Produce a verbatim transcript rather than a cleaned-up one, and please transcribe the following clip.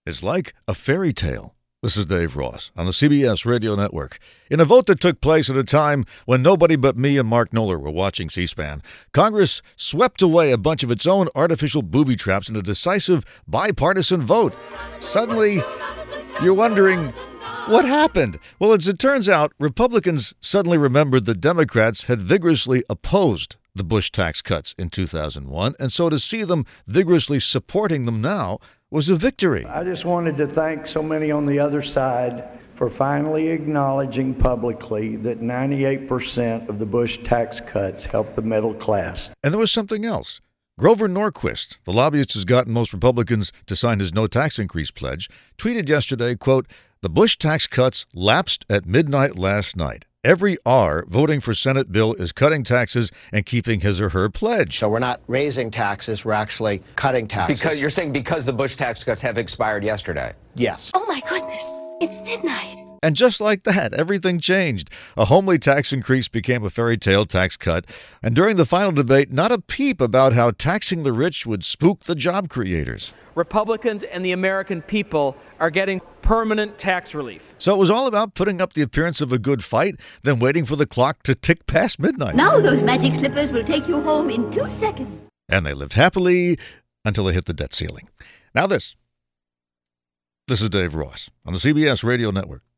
is like a fairy tale. This is Dave Ross on the C B S Radio Network. In a vote that took place at a time when nobody but me and Mark Knoller were watching C-SPAN, Congress swept away a bunch of its own artificial booby traps in a decisive bipartisan vote. Suddenly, you're wondering, what happened? Well, as it turns out, Republicans suddenly remembered that Democrats had vigorously opposed the Bush tax cuts in two thousand one, and so to see them vigorously supporting them now was a victory. I just wanted to thank so many on the other side for finally acknowledging publicly that ninety-eight percent of the Bush tax cuts helped the middle class. And there was something else. Grover Norquist, the lobbyist who's gotten most Republicans to sign his no tax increase pledge, tweeted yesterday, quote, "The Bush tax cuts lapsed at midnight last night. Every R voting for Senate bill is cutting taxes and keeping his or her pledge." So we're not raising taxes, we're actually cutting taxes. Because you're saying because the Bush tax cuts have expired yesterday? Yes. Oh my goodness, it's midnight. And just like that, everything changed. A homely tax increase became a fairy tale tax cut. And during the final debate, not a peep about how taxing the rich would spook the job creators. Republicans and the American people are getting permanent tax relief. So it was all about putting up the appearance of a good fight, then waiting for the clock to tick past midnight. Now those magic slippers will take you home in two seconds. And they lived happily until they hit the debt ceiling. Now this. This is Dave Ross on the C B S Radio Network.